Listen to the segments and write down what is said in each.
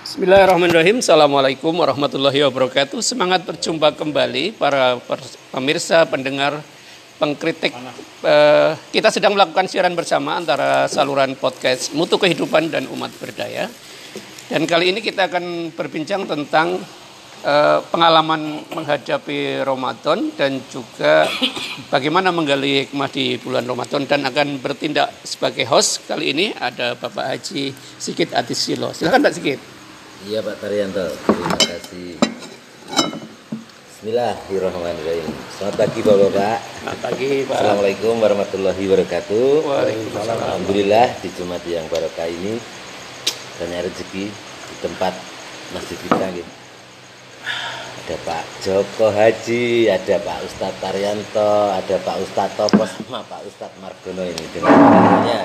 Bismillahirrahmanirrahim. Assalamualaikum warahmatullahi wabarakatuh. Semangat berjumpa kembali para pemirsa, pendengar, pengkritik. Kita sedang melakukan siaran bersama antara saluran podcast Mutu Kehidupan dan Umat Berdaya. Dan kali ini kita akan berbincang tentang pengalaman menghadapi Ramadan dan juga bagaimana menggali hikmah di bulan Ramadan, dan akan bertindak sebagai host kali ini ada Bapak Haji Sigit Adisilo. Silakan Pak Sigit. Iya Pak Taryanto, terima kasih. Bismillahirrahmanirrahim. Selamat pagi Bapak-Bapak. Selamat pagi Pak. Assalamualaikum warahmatullahi wabarakatuh. Waalaikumsalam. Alhamdulillah di Jumat yang barokah ini banyak rezeki di tempat masjid kita gitu. Ada Pak Joko Haji, ada Pak Ustadz Taryanto, ada Pak Ustadz Topos sama Pak Ustadz Margono ini dengan namanya.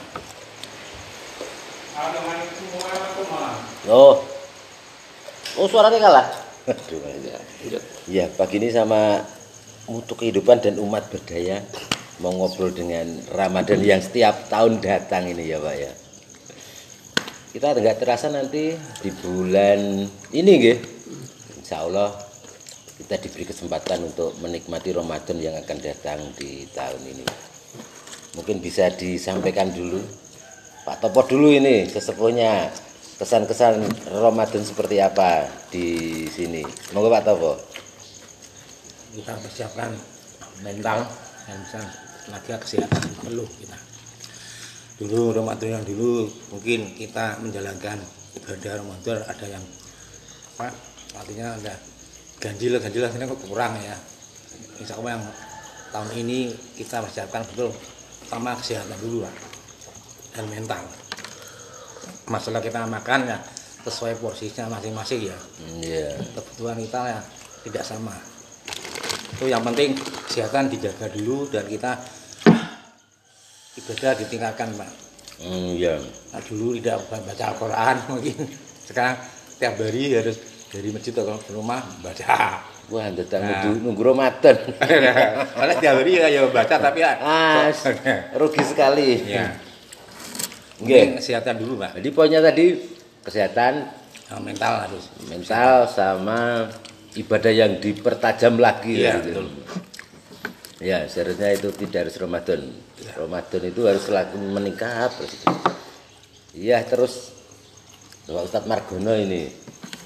Oh suaranya kalah. Aduh, ya pagi ini sama Mutu Kehidupan dan Umat Berdaya mau ngobrol dengan Ramadan yang setiap tahun datang ini ya Pak ya. Kita nggak terasa nanti di bulan ini nggih. Insya Allah kita diberi kesempatan untuk menikmati Ramadan yang akan datang di tahun ini. Mungkin bisa disampaikan dulu Pak Topo dulu ini sesepuhnya, kesan-kesan Ramadan seperti apa di sini. Semoga Pak Topo. Kita persiapkan mental dan bisa tenaga kesehatan perlu kita. Dulu Ramadan yang dulu mungkin kita menjalankan ibadah Ramadan ada yang artinya ada ganjil ini kok kurang ya. Insya Allah yang tahun ini kita persiapkan betul, pertama kesehatan dulu Pak, dan mental. Masalah kita makan ya sesuai porsinya masing-masing ya. Kebutuhan kita ya tidak sama. Itu yang penting kesehatan dijaga dulu dan kita ibadah ditingkatkan Pak. Nah, dulu tidak baca Al-Quran mungkin, sekarang tiap hari harus dari masjid atau rumah baca. Wah, nunggu Ramadan. Karena tiap hari ya baca tapi ya rugi sekali. Ya. Mungkin kesehatan dulu Pak. Jadi poinnya tadi kesehatan, mental harus. mental sama ibadah yang dipertajam lagi. Iya, gitu. betul. Ya, seharusnya itu tidak harus Ramadan. Ya. Ramadan itu harus selalu meningkat terus. Iya, terus Pak Ustadz Margono ini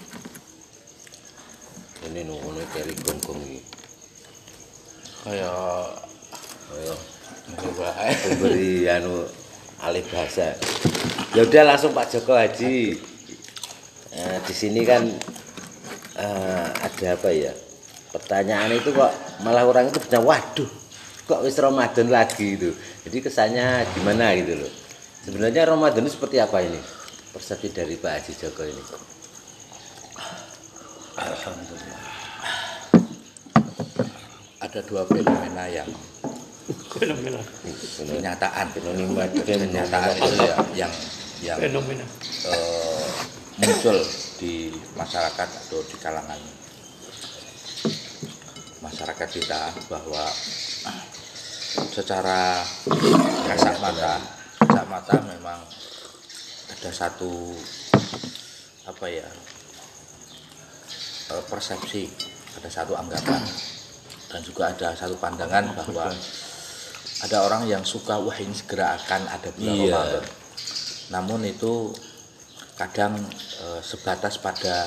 nunggu keri gonggong ini. Kayak Beri alih bahasa. Ya udah langsung Pak Joko Haji. Di sini kan ada apa ya? Pertanyaan itu kok malah orang itu bisa waduh, kok wis Ramadan lagi itu. Jadi kesannya gimana gitu loh. Sebenarnya Ramadan itu seperti apa ini? Persepsi dari Pak Haji Joko ini. Alhamdulillah. Ada dua fenomena yang kenyataan itu yang muncul di masyarakat atau di kalangan masyarakat kita, bahwa secara kasat mata memang ada satu persepsi, ada satu anggapan, dan juga ada satu pandangan bahwa ada orang yang suka wah ini segera akan ada bulan Ramadan. Namun itu kadang sebatas pada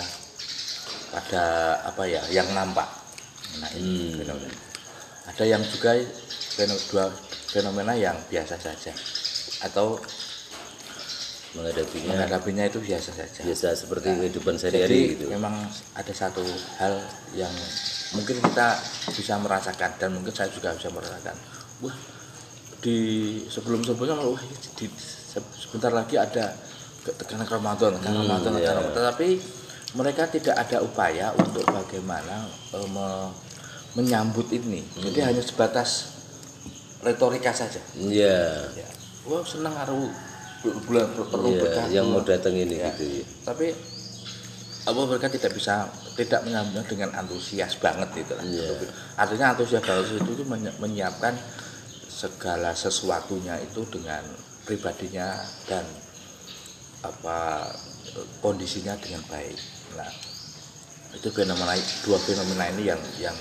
yang nampak. Nah, ini fenomena. Ada yang juga dua fenomena yang biasa saja atau menghadapinya itu biasa saja. Biasa seperti kehidupan sehari-hari gitu. Memang ada satu hal yang mungkin kita bisa merasakan, dan mungkin saya juga bisa merasakan. Wah, di sebelumnya wah sebentar lagi ada tekanan Ramadan, tapi mereka tidak ada upaya untuk bagaimana menyambut ini. Jadi hanya sebatas retorika saja. Iya. Ya. Wah, senang haru bulan perlu berkah yang mau datang ini ya. gitu ya. Tapi mereka tidak menyambutnya dengan antusias banget gitu lah. Artinya antusias itu menyiapkan segala sesuatunya itu dengan pribadinya dan kondisinya dengan baik. Nah, itu dua fenomena ini yang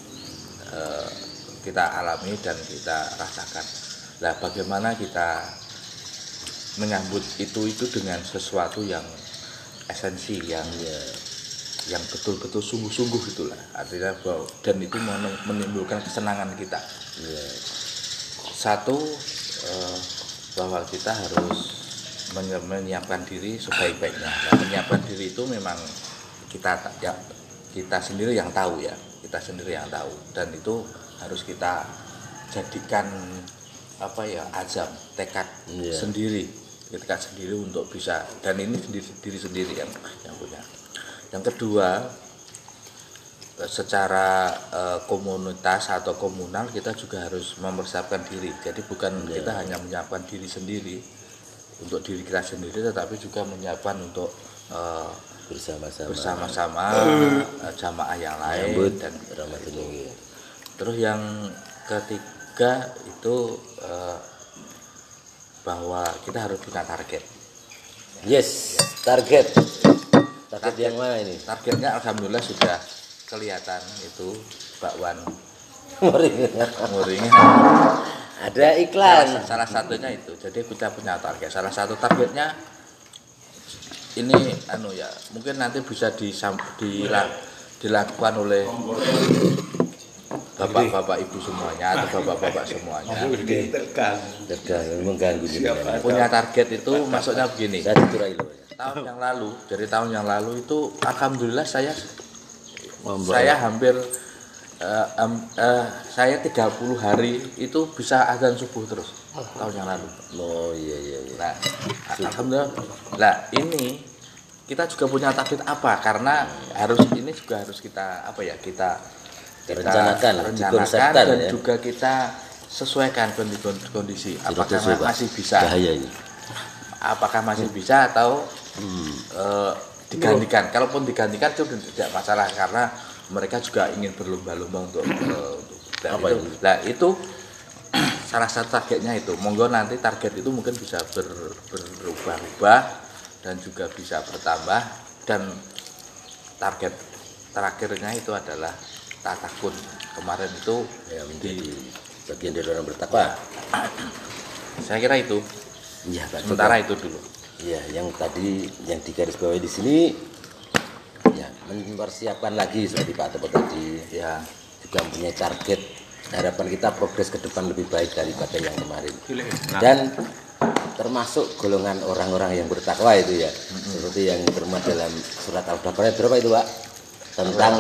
kita alami dan kita rasakan. Nah, bagaimana kita menyambut itu dengan sesuatu yang esensi, yang betul-betul sungguh-sungguh itulah. Artinya dan itu menimbulkan kesenangan kita. Satu, bahwa kita harus menyiapkan diri sebaik-baiknya. Nah, menyiapkan diri itu memang kita sendiri yang tahu ya, dan itu harus kita jadikan azam, tekad sendiri untuk bisa, dan ini diri sendiri yang punya. Yang kedua, secara komunitas atau komunal kita juga harus mempersiapkan diri. Jadi bukan kita hanya menyiapkan diri sendiri untuk diri kita sendiri, tetapi juga menyiapkan untuk bersama-sama jamaah yang lain dan itu. Terus yang ketiga itu bahwa kita harus punya target. Target yang mana ini? Targetnya alhamdulillah sudah kelihatan, itu bakwan Moringan. Ada iklan. Salah satunya itu. Jadi kita punya target. Salah satu targetnya ini mungkin nanti bisa dilakukan oleh bapak-bapak ibu semuanya atau bapak-bapak semuanya. Mengganggu. Punya target itu maksudnya begini. Tahun yang lalu itu alhamdulillah saya hampir saya 30 hari itu bisa azan subuh terus tahun yang lalu. Nah, alhamdulillah. Nah, ini kita juga punya target apa? Karena harus kita rencanakan dan juga kita sesuaikan kondisi. Apakah masih bisa? Apakah masih bisa atau digantikan? Kalaupun digantikan itu tidak masalah, karena mereka juga ingin berlomba-lomba untuk Nah, itu salah satu targetnya itu. Monggo nanti target itu mungkin bisa berubah-ubah dan juga bisa bertambah, dan target terakhirnya itu adalah tatakun. Kemarin itu menjadi bagian dari orang bertakwa. Saya kira itu. Sementara itu dulu. Yang tadi yang digarisbawahi di sini mempersiapkan lagi seperti Pak Tepo tadi, juga mempunyai target, harapan kita progres ke depan lebih baik daripada yang kemarin. Dan termasuk golongan orang-orang yang bertakwa itu seperti yang termuat dalam surat Al-Baqarah berapa itu Pak? Tentang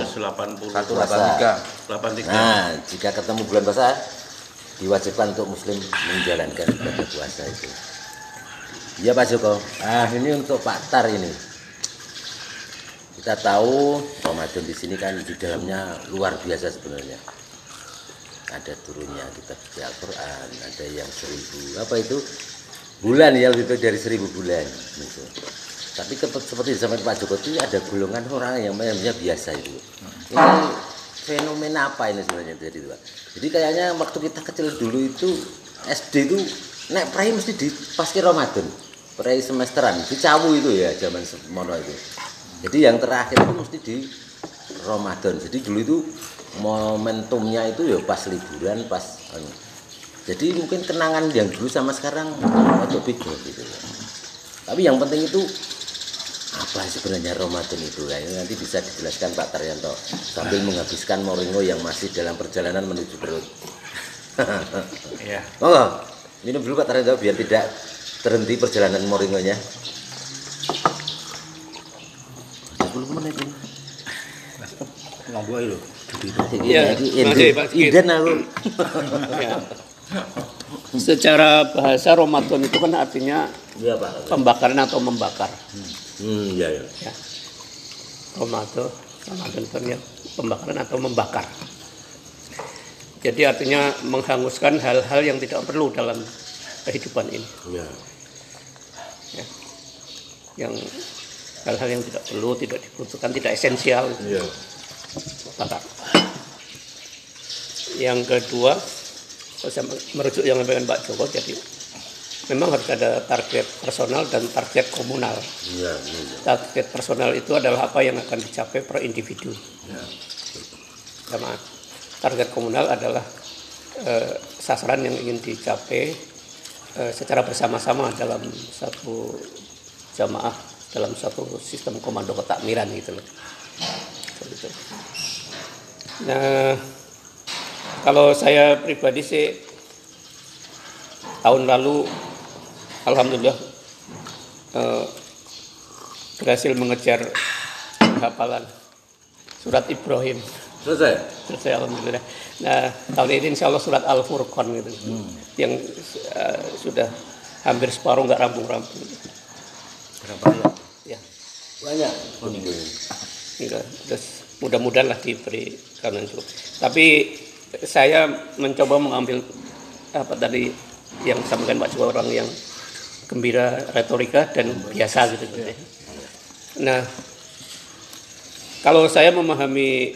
183. Nah, jika ketemu bulan puasa diwajibkan untuk muslim menjalankan ibadah puasa itu. Iya Pak Joko. Nah, ini untuk Pak Tar ini. Kita tahu Ramadan di sini kan di dalamnya luar biasa sebenarnya. Ada turunnya kitab suci Al-Qur'an, ada yang 1000 bulan lebih baik dari 1000 bulan gitu. Tapi seperti disampaikan Pak Joko itu ada golongan orang yang biasa itu. Ini fenomena apa ini sebenarnya jadi Pak? Jadi kayaknya waktu kita kecil dulu itu SD itu naik prai mesti di pasca Ramadan. Prai semesteran, di Cawu itu ya zaman semono itu. Jadi yang terakhir itu mesti di Ramadan. Jadi dulu itu momentumnya itu pas liburan, pas jadi mungkin kenangan yang dulu sama sekarang agak beda gitu. Tapi yang penting itu apa sebenarnya Ramadan itu? Ini nanti bisa dijelaskan Pak Taryanto sambil menghabiskan moringo yang masih dalam perjalanan menuju perut. Minum dulu Pak Taryanto biar tidak terhenti perjalanan moringonya. 10 menit ini. Ngombo lho. Inden aku. Secara bahasa Ramadan itu kan artinya pembakaran atau membakar. Ramadan artinya pembakaran atau membakar. Jadi artinya menghanguskan hal-hal yang tidak perlu dalam kehidupan ini. Yang hal-hal yang tidak perlu, tidak dibutuhkan, tidak esensial. Bakar. Yang kedua, saya merujuk yang disampaikan Pak Joko, jadi memang harus ada target personal dan target komunal. Iya. Target personal itu adalah apa yang akan dicapai per individu. Sama target komunal adalah sasaran yang ingin dicapai secara bersama-sama dalam satu jamaah, dalam satu sistem komando ketakmiran gitu loh. Gitu. Nah, kalau saya pribadi sih tahun lalu alhamdulillah berhasil mengejar hafalan surat Ibrahim. Selesai alhamdulillah. Nah, tahun ini insya Allah surat Al-Furqan gitu. Yang sudah hampir separuh nggak rampung-rampung. Berapa ya? Ya. Banyak. Terus mudah-mudahan lah diberi karena cukup. Tapi saya mencoba mengambil apa tadi yang disampaikan Pak Joko, orang yang gembira, retorika dan biasa gitu. Nah, kalau saya memahami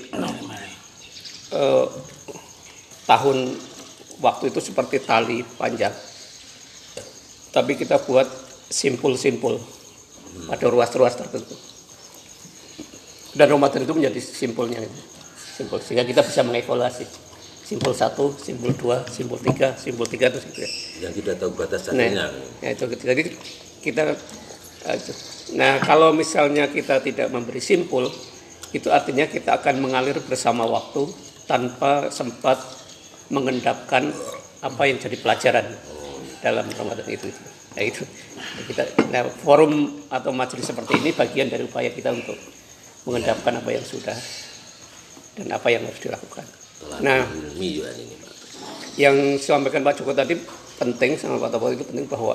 tahun waktu itu seperti tali panjang, tapi kita buat simpul-simpul pada ruas-ruas tertentu. Dan Ramadan itu menjadi simpulnya, simpul, sehingga kita bisa mengevaluasi simpul 1, simpul 2, simpul 3, simpul 3 terus gitu ya. Yang tidak tahu batasannya. Nah, itu jadi kita. Nah, kalau misalnya kita tidak memberi simpul, itu artinya kita akan mengalir bersama waktu tanpa sempat mengendapkan apa yang jadi pelajaran dalam Ramadan itu. Nah, itu kita, nah, forum atau majelis seperti ini bagian dari upaya kita untuk mengendapkan apa yang sudah dan apa yang harus dilakukan. Nah, yang disampaikan Pak Joko tadi penting, sama Pak Topo itu penting, bahwa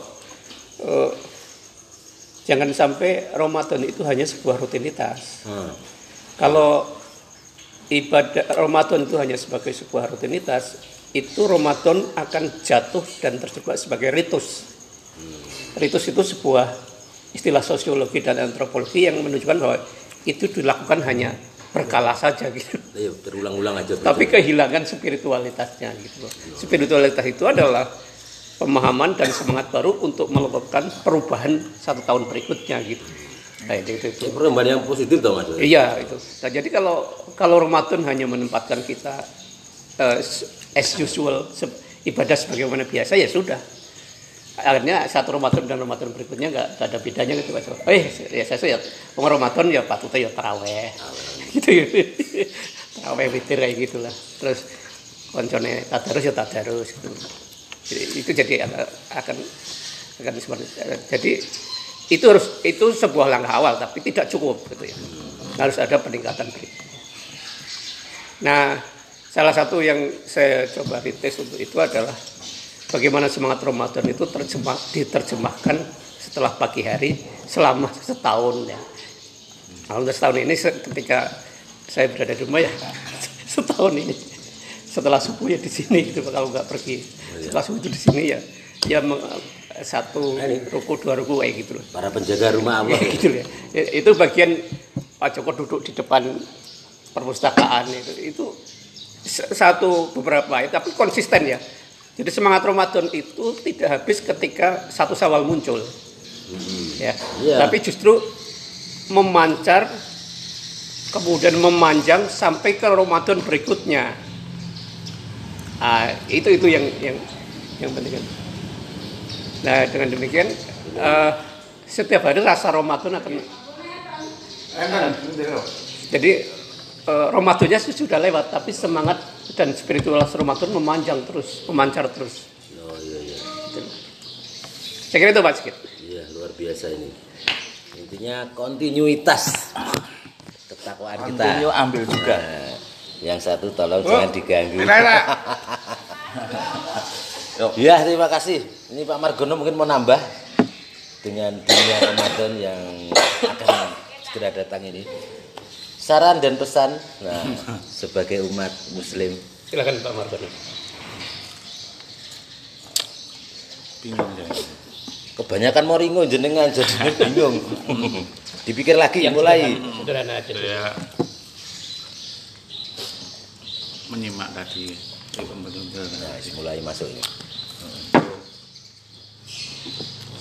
jangan sampai Ramadan itu hanya sebuah rutinitas. Kalau ibadah Ramadan itu hanya sebagai sebuah rutinitas, itu Ramadan akan jatuh dan terjebak sebagai ritus. Ritus itu sebuah istilah sosiologi dan antropologi yang menunjukkan bahwa itu dilakukan hanya berkala saja gitu. Iya, berulang-ulang aja. Tapi kehilangan spiritualitasnya gitu. Spiritualitas itu adalah pemahaman dan semangat baru untuk melakukan perubahan 1 tahun berikutnya gitu. Nah, itu. Perubahan yang positif toh Mas. Iya itu. Nah, jadi kalau Ramadan hanya menempatkan kita as usual, ibadah sebagaimana biasa, ya sudah. Akhirnya satu Ramadan dan Ramadan berikutnya nggak ada bedanya gitu Mas. Ya saya ya Ramadan ya patutnya ya taraweh. Gitu ya. Taraweh witir kayak gitulah. Terus koncone tadarus ya tadarus gitu. Jadi, itu jadi akan seperti jadi itu sebuah langkah awal tapi tidak cukup gitu ya. Harus ada peningkatan berikutnya. Nah, salah satu yang saya coba dites untuk itu adalah bagaimana semangat Ramadan itu diterjemahkan setelah pagi hari selama setahun ya. Alhamdulillah setahun ini ketika saya berada di rumah ya setahun ini setelah subuh ya di sini gitu, kalau nggak pergi setelah subuh itu di sini ya satu ruku 2 ruku kayak gitu loh. Para penjaga rumah Allah ya, gitu ya. Itu bagian Pak Joko duduk di depan perpustakaan itu satu beberapa tapi konsisten ya. Jadi semangat Ramadan itu tidak habis ketika 1 Syawal muncul, ya. Tapi justru memancar, kemudian memanjang sampai ke Ramadan berikutnya. Itu yang penting. Nah, dengan demikian setiap hari rasa Ramadan akan. Jadi Ramadannya sudah lewat, tapi semangat dan spiritualitas Ramadan memancar terus. Oh iya. Saya kira itu Pak Sikit. Iya, luar biasa ini. Intinya kontinuitas ketakwaan kita. Continue ambil juga. Nah, yang satu tolong jangan diganggu. Ya, terima kasih. Ini Pak Margono mungkin mau nambah dengan dunia Ramadan yang akan segera datang ini. Saran dan pesan, sebagai umat Muslim. Silakan Pak Margono. Bingung ya. Kebanyakan mau ringo jenengan jadi bingung. Dipikir lagi mulai. Sederhana aja. Saya menyimak tadi Mulai masuk ini.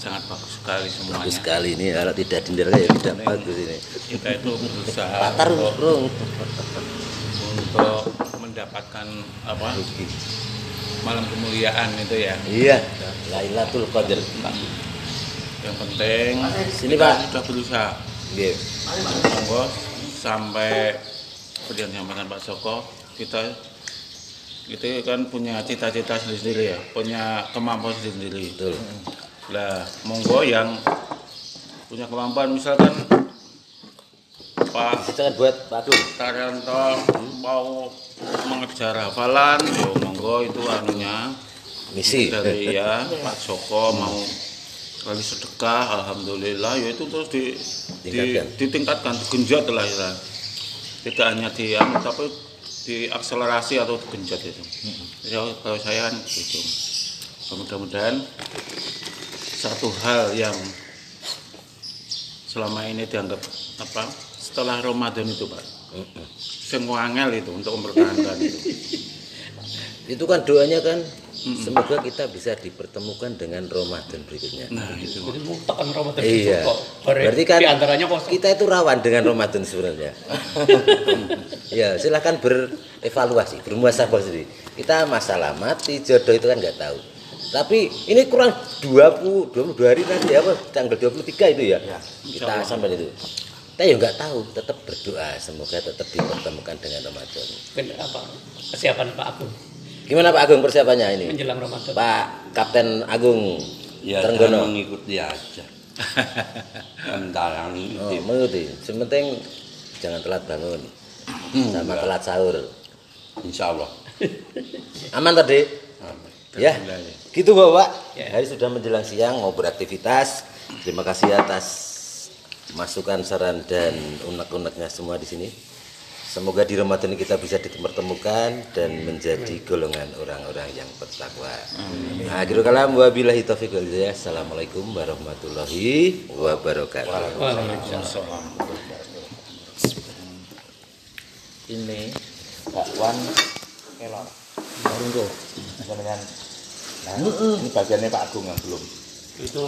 sangat bagus sekali semuanya. Bagus sekali ini, kalau tidak dindirkan ya tidak bagus ini. Kita itu berusaha Patar urung. untuk mendapatkan apa malam kemuliaan itu ya. Iya, Lailatul Qadar. Yang penting Sini, kita Pak. sudah berusaha. Nggih. Monggo sampai seperti yang disampaikan Pak Joko, kita kan punya cita-cita sendiri ya, punya kemampuan sendiri. Betul. Lah, monggo yang punya kemampuan misalkan Pak Itu kan buat Pak Agung. Taryanto mau mengejar hafalan, yo monggo itu anunya Misi. dari ya Pak Joko mau kali sedekah, alhamdulillah ya itu terus ditingkatkan, digenjot lah ya. Tidak hanya tapi diakselerasi atau digenjot itu. Ya kalau saya itu mudah-mudahan satu hal yang selama ini dianggap apa setelah Ramadan itu Pak, sing wangel itu untuk mempertahankan itu. Itu kan doanya kan semoga kita bisa dipertemukan dengan Ramadan berikutnya. Nah itu. Jadi tekan Ramadan Iya. kok. Berarti kan di antaranya kosong. kita itu rawan dengan Ramadan sebenarnya. Ya, silahkan berevaluasi, bermuasabah sendiri. Kita masalah mati, jodoh itu kan nggak tahu. Tapi ini kurang 22 hari nanti apa tanggal 23 itu ya. Kita sampai itu. Kita ya nggak tahu, tetap berdoa semoga tetap dipertemukan dengan Ramadan. Apa kesiapan Pak Agung Gimana Pak Agung persiapannya ini? menjelang Ramadan? Pak Kapten Agung Ya Trenggono. mengikuti aja. Mendalang Oh, mengikuti. Sementing jangan telat bangun. Sama telat sahur. insya Allah. Aman tadi? Ya. Gitu Bapak. Ya. Hari sudah menjelang siang mau beraktivitas. Terima kasih atas masukan, saran dan unek-uneknya semua di sini. Semoga di Ramadan ini kita bisa dipertemukan dan menjadi golongan orang-orang yang bertakwa. Akhirul kalam wabillahi taufiq wal hidayah. Assalamualaikum warahmatullahi wabarakatuh. Waalaikumsalam. Ini bakwan kelor. Baru tuh. Nah, ini bagiannya Pak Agung yang belum. Itu